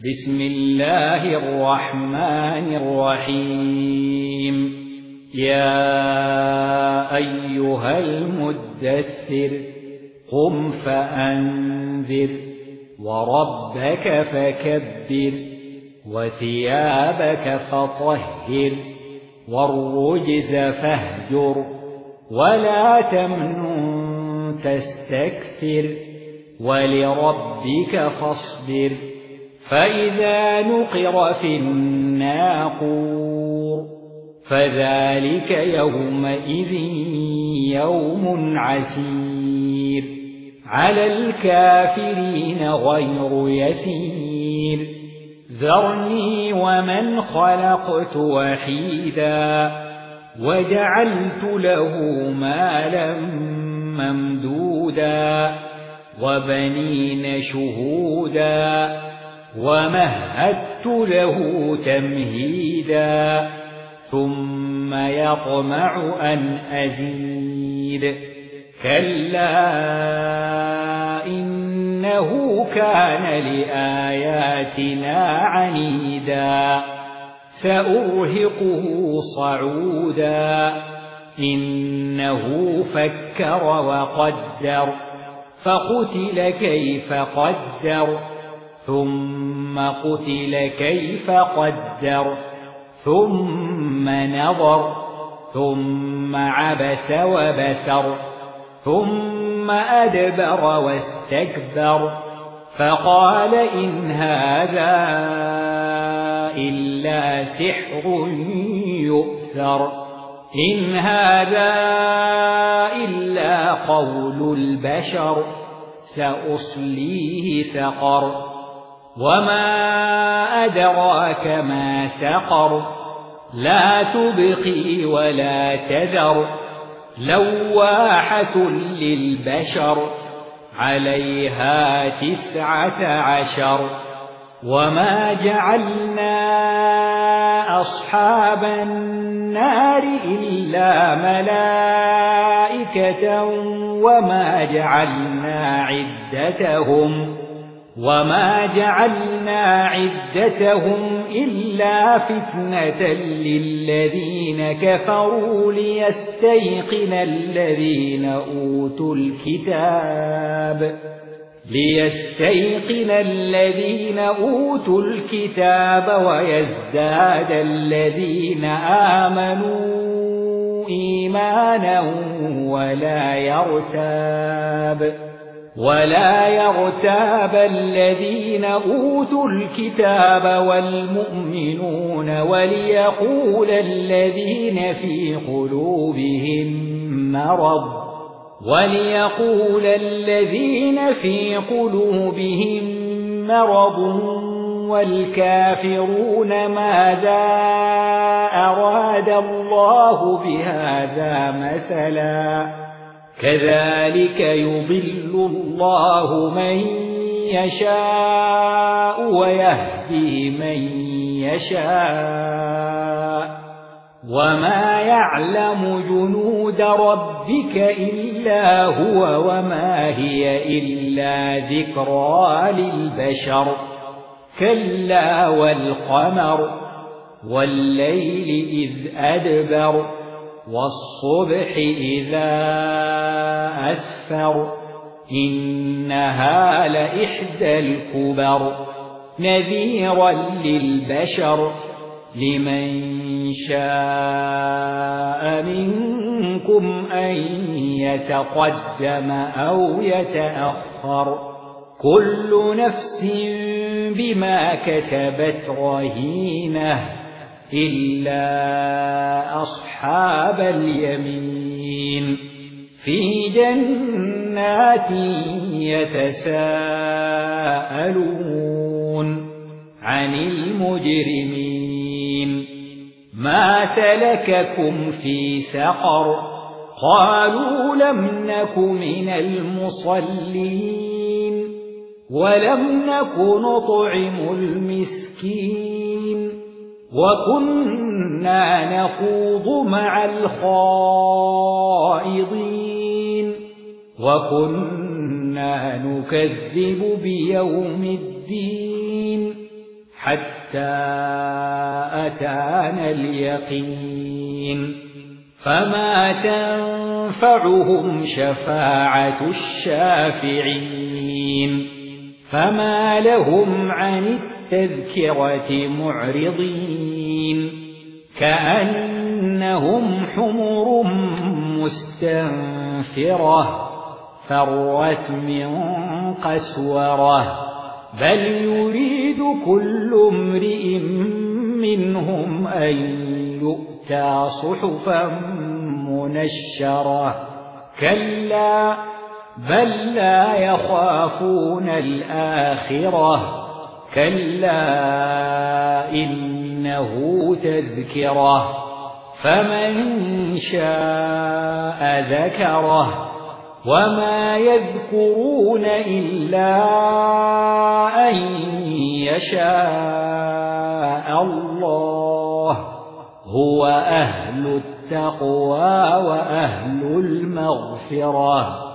بسم الله الرحمن الرحيم يا أيها المدثر قم فأنذر وربك فكبر وثيابك فطهر والرجز فاهجر ولا تمنن تستكثر ولربك فاصبر فإذا نقر في الناقور فذلك يومئذ يوم عسير على الكافرين غير يسير ذرني ومن خلقت وحيدا وجعلت له مالا ممدودا وبنين شهودا ومهدت له تمهيدا ثم يطمع أن أزيد كلا إنه كان لآياتنا عنيدا سأرهقه صعودا إنه فكر وقدر فقتل كيف قدر ثم قتل كيف قدر ثم نظر ثم عبس وبسر ثم أدبر واستكبر فقال إن هذا إلا سحر يؤثر إن هذا إلا قول البشر سأصليه سقر وما أدراك ما سقر لا تبقي ولا تذر لواحة للبشر عليها 19 وما جعلنا أصحاب النار إلا ملائكة وما جعلنا عدتهم إلا فتنة للذين كفروا ليستيقن الذين أوتوا الكتاب ويزداد الذين آمنوا إيمانا ولا يرتاب الذين أوتوا الكتاب والمؤمنون وليقول الذين في قلوبهم مرض والكافرون ماذا أراد الله بهذا مثلا كذلك يضل الله من يشاء ويهدي من يشاء وما يعلم جنود ربك إلا هو وما هي إلا ذكرى للبشر كلا والقمر والليل إذ أدبر والصبح إذا أسفر إنها لإحدى الكبر نذيرا للبشر لمن شاء منكم أن يتقدم أو يتأخر كل نفس بما كسبت رهينة إلا أصحاب اليمين في جنات يتساءلون عن المجرمين ما سلككم في سقر قالوا لم نك من المصلين ولم نك نطعم المسكين وكنا نخوض مع الخائضين وكنا نكذب بيوم الدين حتى أتانا اليقين فما تنفعهم شفاعة الشافعين فما لهم عن التذكرة معرضين كأنهم حمر مستنفرة فرت من قسورة بل يريد كل امرئ منهم أن يؤتى صحفا منشرة كلا بل لا يخافون الآخرة كلا إنه تذكرة فمن شاء ذكره وما يذكرون إلا أن يشاء الله هو أهل التقوى وأهل المغفرة